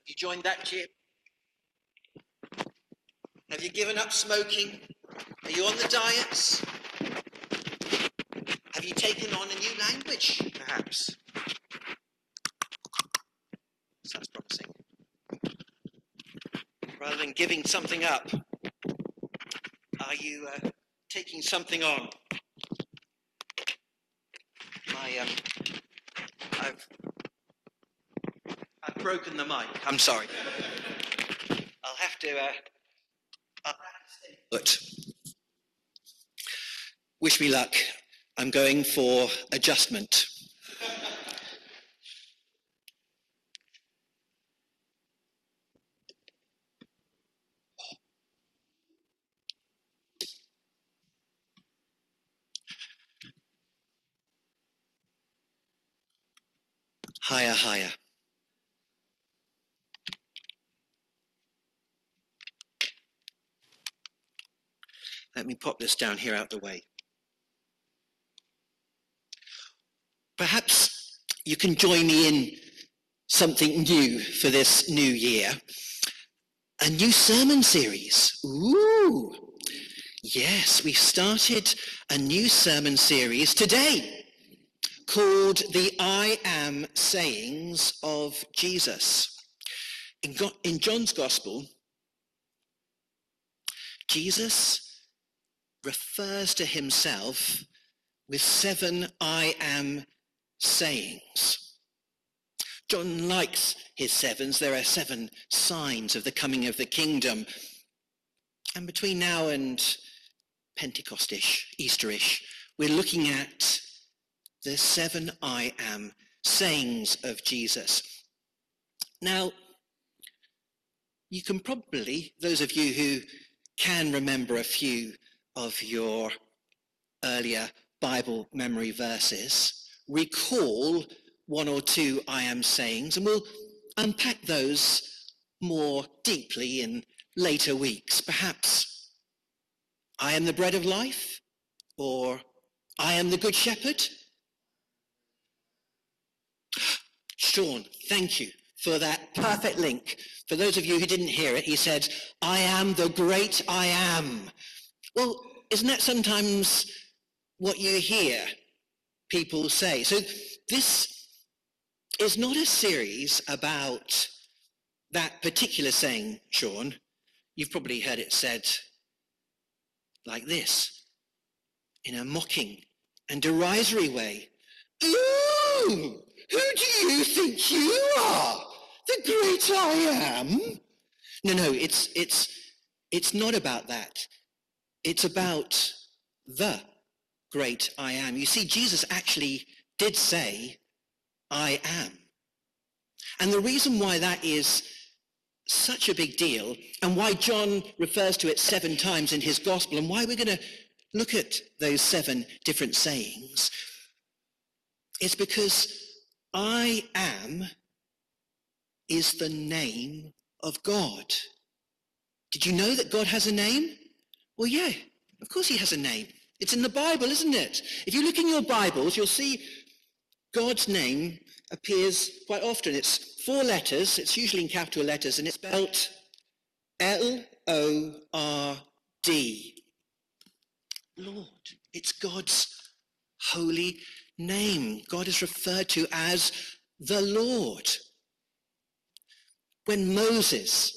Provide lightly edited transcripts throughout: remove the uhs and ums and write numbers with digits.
You joined that gym? Have you given up smoking? Are you on the diets? Have you taken on a new language, perhaps? Sounds promising. Rather than giving something up, are you taking something on? I've broken the mic. I'm sorry. I'll have to. But wish me luck. I'm going for adjustment. Higher, higher. Let me pop this down here out the way. Perhaps you can join me in something new for this new year. A new sermon series. Ooh. Yes, we've started a new sermon series today called the I Am Sayings of Jesus. In John's Gospel, Jesus refers to himself with 7 I am sayings. John likes his 7s. There are 7 signs of the coming of the kingdom. And between now and Pentecost-ish, Easter-ish, we're looking at the 7 I am sayings of Jesus. Now, you can probably, those of you who can remember a few of your earlier Bible memory verses, recall 1 or 2 I am sayings, and we'll unpack those more deeply in later weeks. Perhaps I am the bread of life, or I am the good shepherd. Sean, thank you for that perfect link. For those of you who didn't hear it, he said, I am the great I am. Well, isn't that sometimes what you hear people say? So this is not a series about that particular saying, Sean. You've probably heard it said like this, in a mocking and derisory way. Ooh, who do you think you are? The great I am? No, it's not about that. It's about the great I am. You see, Jesus actually did say, I am. And the reason why that is such a big deal, and why John refers to it 7 times in his gospel, and why we're going to look at those 7 different sayings, is because I am is the name of God. Did you know that God has a name? Well, yeah, of course he has a name. It's in the Bible, isn't it? If you look in your Bibles, you'll see God's name appears quite often. It's 4 letters. It's usually in capital letters, and it's spelled L-O-R-D. Lord. It's God's holy name. God is referred to as the Lord. When Moses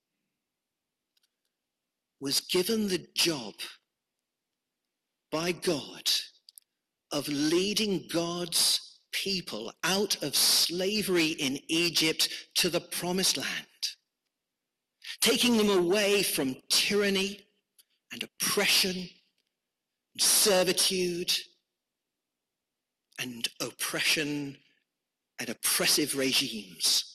was given the job by God of leading God's people out of slavery in Egypt to the promised land, taking them away from tyranny and oppression, and servitude and oppression and oppressive regimes,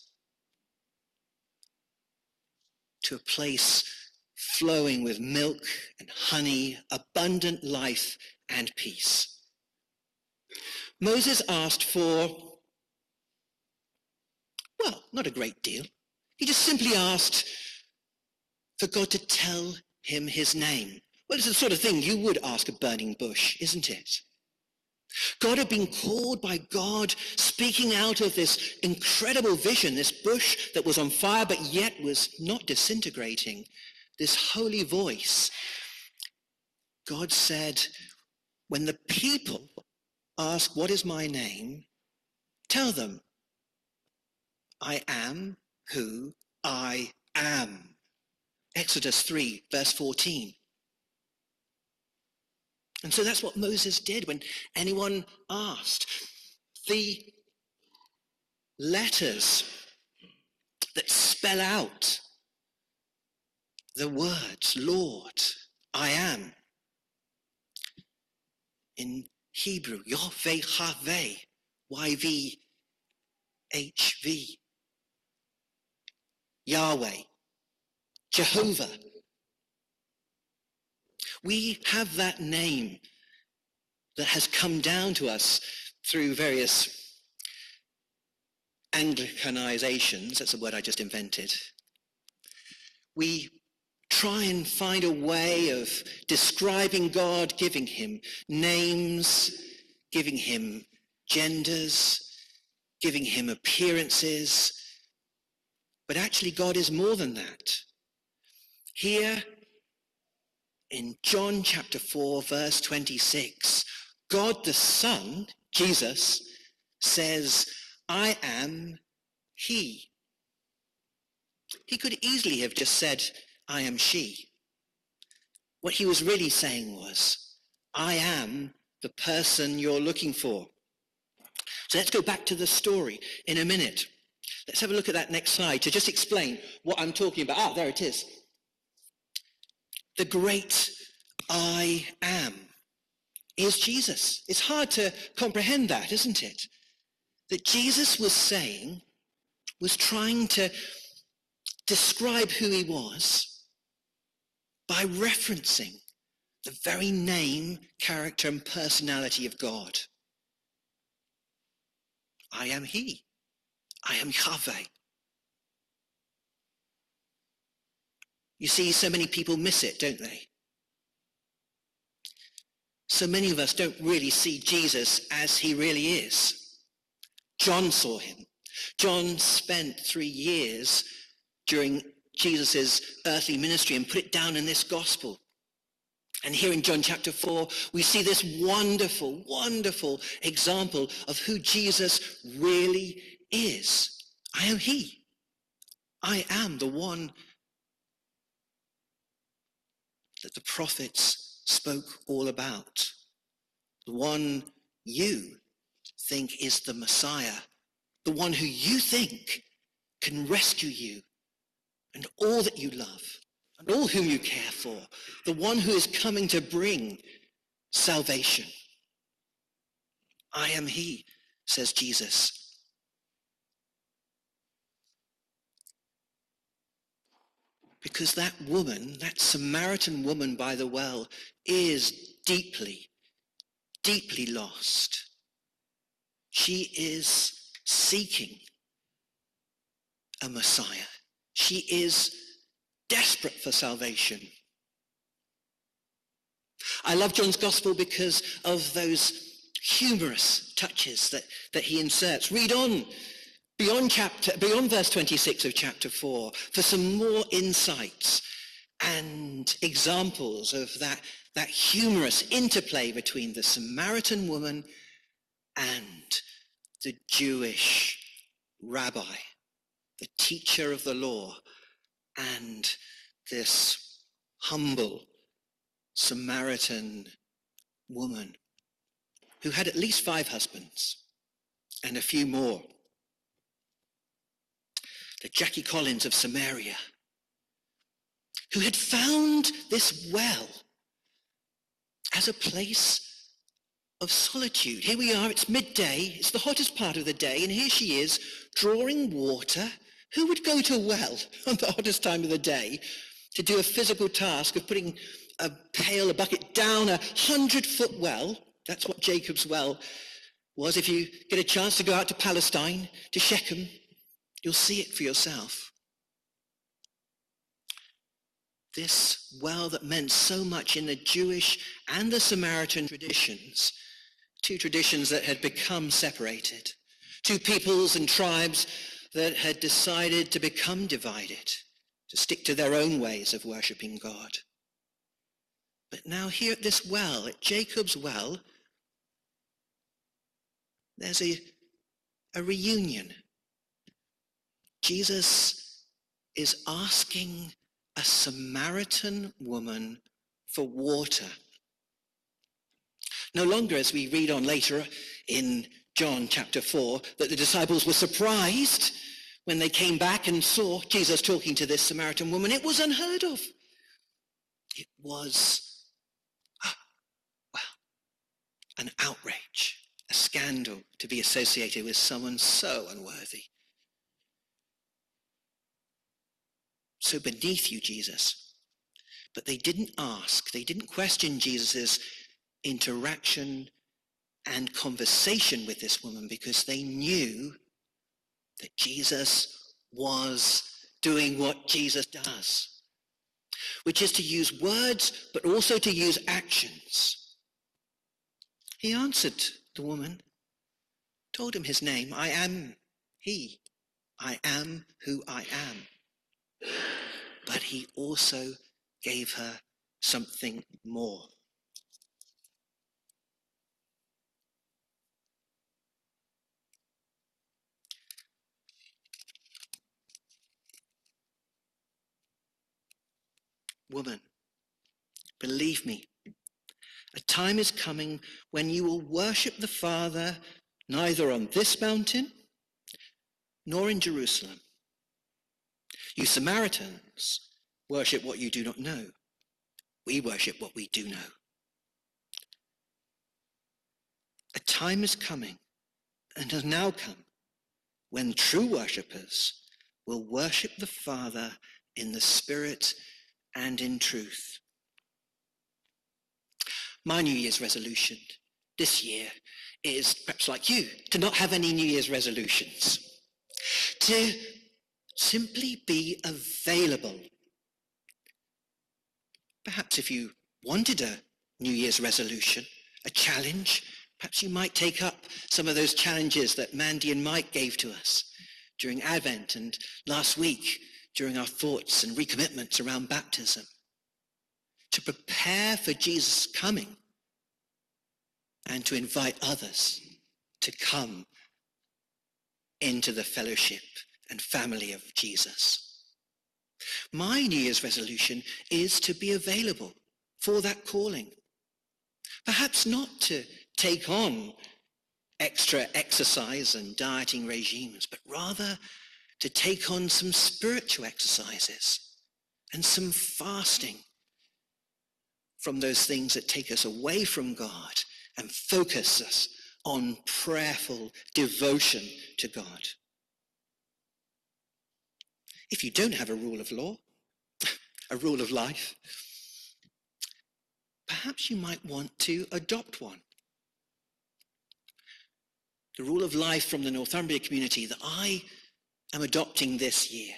to a place flowing with milk and honey, abundant life and peace. Moses asked for, well, not a great deal. He just simply asked for God to tell him his name. Well, it's the sort of thing you would ask a burning bush, isn't it? God had been called by God, speaking out of this incredible vision, this bush that was on fire but yet was not disintegrating, this holy voice. God said, when the people ask, what is my name? Tell them, I am who I am. Exodus 3, verse 14. And so that's what Moses did when anyone asked. The letters that spell out the words, Lord, I am. In Hebrew, Yahweh, YVHV. Yahweh, Jehovah. We have that name that has come down to us through various Anglicanizations. That's a word I just invented. We try and find a way of describing God, giving him names, giving him genders, giving him appearances. But actually, God is more than that. Here in John chapter 4, verse 26, God the Son, Jesus, says, I am he. He could easily have just said, I am she. What he was really saying was, I am the person you're looking for. So let's go back to the story in a minute. Let's have a look at that next slide to just explain what I'm talking about. There it is. The great I am is Jesus. It's hard to comprehend that, isn't it? That Jesus was trying to describe who he was by referencing the very name, character, and personality of God. I am he. I am Yahweh. You see, so many people miss it, don't they? So many of us don't really see Jesus as he really is. John saw him. John spent 3 years during Jesus' earthly ministry and put it down in this gospel. And here in John chapter 4, we see this wonderful, wonderful example of who Jesus really is. I am he. I am the one that the prophets spoke all about. The one you think is the Messiah. The one who you think can rescue you and all that you love and all whom you care for. The one who is coming to bring salvation. I am he, says Jesus. Because that woman, that Samaritan woman by the well, is deeply, deeply lost. She is seeking a Messiah. She is desperate for salvation. I love John's gospel because of those humorous touches that he inserts. Read on beyond verse 26 of chapter 4 for some more insights and examples of that humorous interplay between the Samaritan woman and the Jewish rabbi, the teacher of the law, and this humble Samaritan woman who had at least 5 husbands and a few more. The Jackie Collins of Samaria, who had found this well as a place of solitude. Here we are, it's midday, it's the hottest part of the day, and here she is drawing water. Who would go to a well on the hottest time of the day to do a physical task of putting a pail, a bucket down a 100-foot well? That's what Jacob's well was. If you get a chance to go out to Palestine, to Shechem, you'll see it for yourself. This well that meant so much in the Jewish and the Samaritan traditions two traditions that had become separated, two peoples and tribes that had decided to become divided, to stick to their own ways of worshipping God. But now here at this well, at Jacob's well, there's a reunion. Jesus is asking a Samaritan woman for water. No longer, as we read on later in John chapter 4, that the disciples were surprised when they came back and saw Jesus talking to this Samaritan woman. It was unheard of. It was, an outrage, a scandal to be associated with someone so unworthy. So beneath you, Jesus. But they didn't ask, they didn't question Jesus's interaction and conversation with this woman because they knew that Jesus was doing what Jesus does, which is to use words, but also to use actions. He answered the woman, told him his name. I am he. I am who I am. But he also gave her something more. Woman, believe me, a time is coming when you will worship the Father neither on this mountain nor in Jerusalem. You Samaritans worship what you do not know. We worship what we do know. A time is coming and has now come when true worshippers will worship the Father in the Spirit and in truth. My New Year's resolution this year is, perhaps like you, to not have any New Year's resolutions. To simply be available. Perhaps if you wanted a New Year's resolution, a challenge, perhaps you might take up some of those challenges that Mandy and Mike gave to us during Advent and last week during our thoughts and recommitments around baptism. To prepare for Jesus' coming and to invite others to come into the fellowship and family of Jesus. My New Year's resolution is to be available for that calling. Perhaps not to take on extra exercise and dieting regimes, but rather to take on some spiritual exercises and some fasting from those things that take us away from God and focus us on prayerful devotion to God. If you don't have a rule of law, a rule of life, perhaps you might want to adopt one. The rule of life from the Northumbria community that I am adopting this year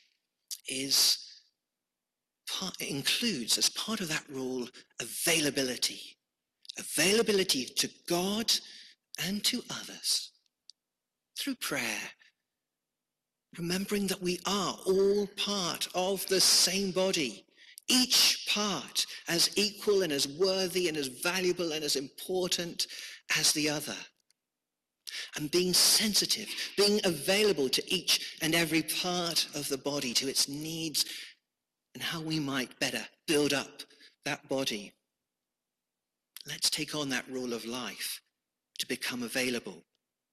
includes as part of that rule availability to God and to others through prayer, remembering that we are all part of the same body, each part as equal and as worthy and as valuable and as important as the other. And being sensitive, being available to each and every part of the body, to its needs, and how we might better build up that body. Let's take on that rule of life to become available.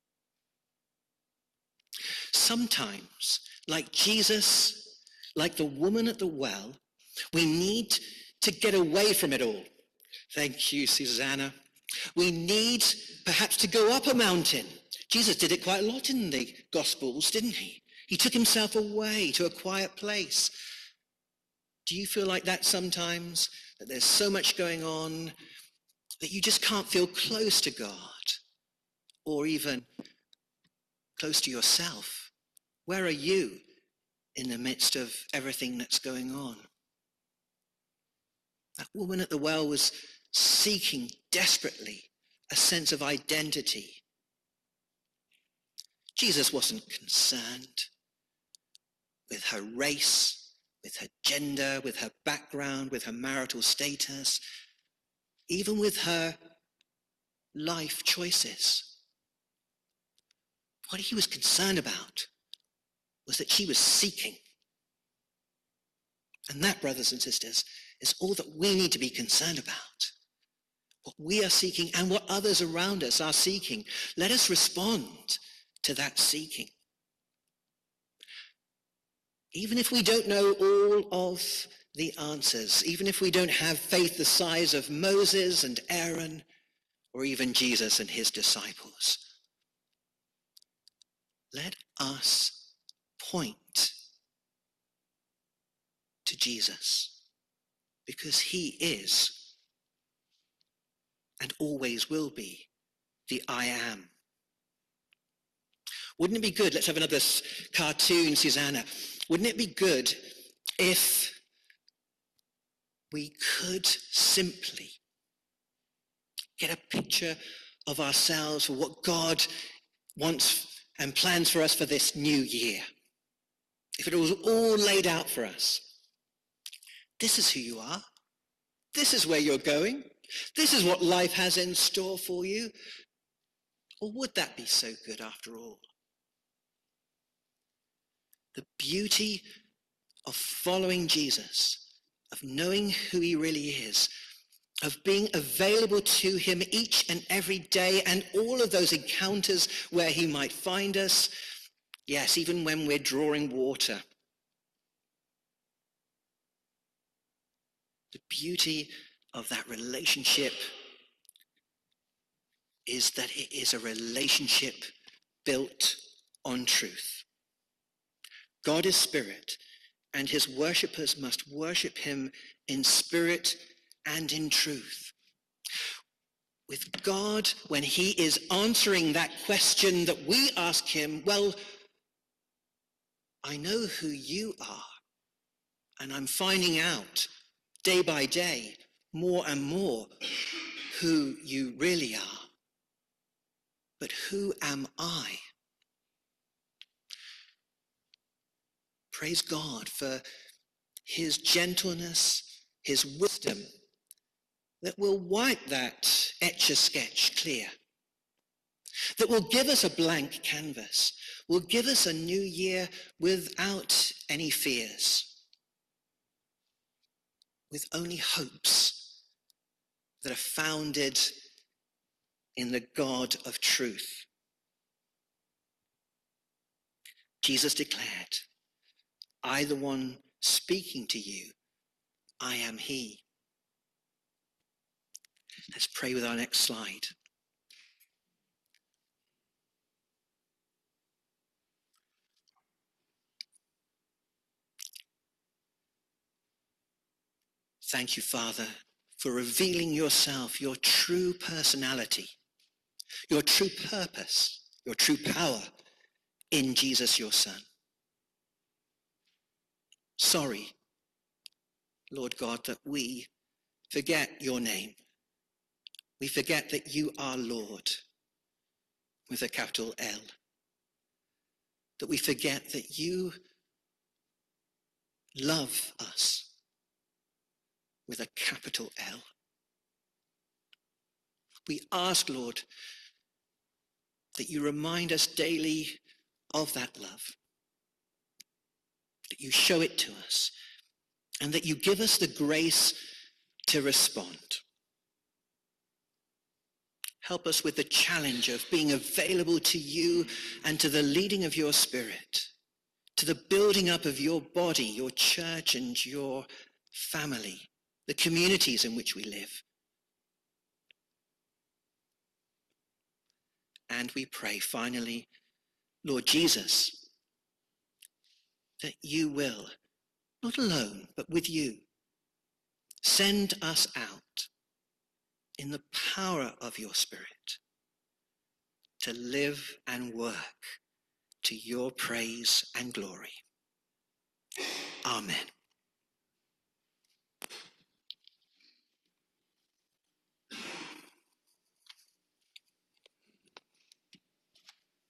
Sometimes, like Jesus, like the woman at the well, we need to get away from it all. Thank you, Susanna. We need perhaps to go up a mountain. Jesus did it quite a lot in the Gospels, didn't he? He took himself away to a quiet place. Do you feel like that sometimes? That there's so much going on that you just can't feel close to God or even close to yourself? Where are you in the midst of everything that's going on? That woman at the well was seeking desperately a sense of identity. Jesus wasn't concerned with her race, with her gender, with her background, with her marital status, even with her life choices. What he was concerned about was that she was seeking. And that, brothers and sisters, is all that we need to be concerned about. What we are seeking and what others around us are seeking. Let us respond to that seeking. Even if we don't know all of the answers, even if we don't have faith the size of Moses and Aaron, or even Jesus and his disciples, let us point to Jesus, because he is and always will be the I am. Wouldn't it be good, let's have another cartoon, Susanna. Wouldn't it be good if we could simply get a picture of ourselves for what God wants and plans for us for this new year? If it was all laid out for us. This is who you are. This is where you're going. This is what life has in store for you. Or would that be so good after all? The beauty of following Jesus, of knowing who he really is, of being available to him each and every day, and all of those encounters where he might find us, yes, even when we're drawing water. The beauty of that relationship is that it is a relationship built on truth. God is spirit, and his worshippers must worship him in spirit and in truth. With God, when he is answering that question that we ask him, well, I know who you are, and I'm finding out day by day more and more who you really are. But who am I? Praise God for his gentleness, his wisdom, that will wipe that etch-a-sketch clear, that will give us a blank canvas, will give us a new year without any fears, with only hopes that are founded in the God of truth. Jesus declared, I, the one speaking to you, I am he. Let's pray with our next slide. Thank you, Father, for revealing yourself, your true personality, your true purpose, your true power in Jesus, your Son. Sorry, Lord God, that we forget your name. We forget that you are Lord with a capital L. That we forget that you love us with a capital L. We ask, Lord, that you remind us daily of that love, that you show it to us, and that you give us the grace to respond. Help us with the challenge of being available to you and to the leading of your Spirit, to the building up of your body, your church, and your family, the communities in which we live. And we pray finally, Lord Jesus, that you will, not alone, but with you, send us out in the power of your Spirit to live and work to your praise and glory. Amen.